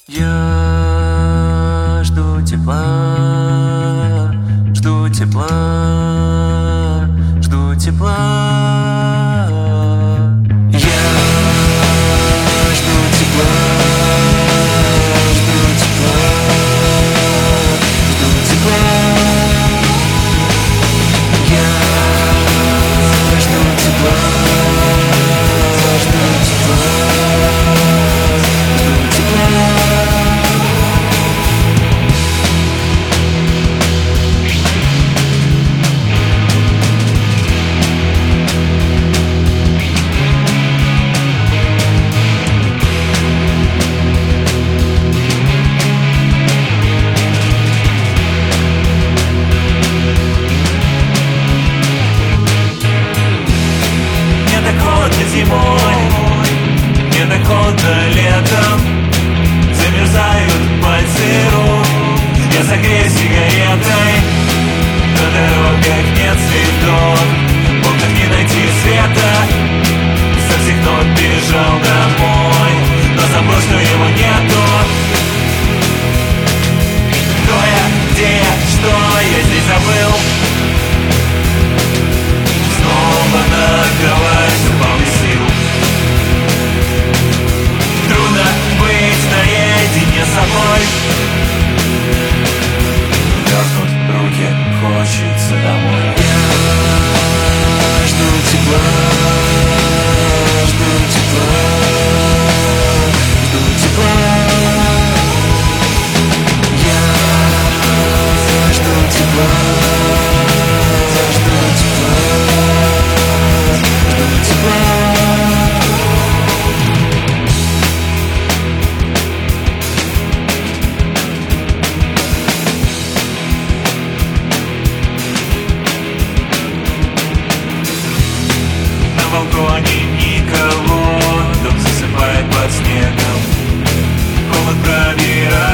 Я жду тепла, жду тепла, жду тепла. Я жду тепла, жду тепла, жду тепла. Я жду тепла, жду тепла, жду тепла. Зимой, не так холодно летом, замерзают пальцы рук. Я согрею сигаретой, на дорогах нет цветов, в окнах не найти света. Со всех нот бежал домой, но забыл, что его нету. Кто я, где я, что я здесь забыл? Снова на кровать упал без сил. Трудно быть наедине с собой. Мерзнут руки, хочется домой. Я жду тепла, жду тепла, жду тепла. Я жду тепла, жду тепла, жду тепла. На балконе никого, дом засыпает под снегом, холод пробирает.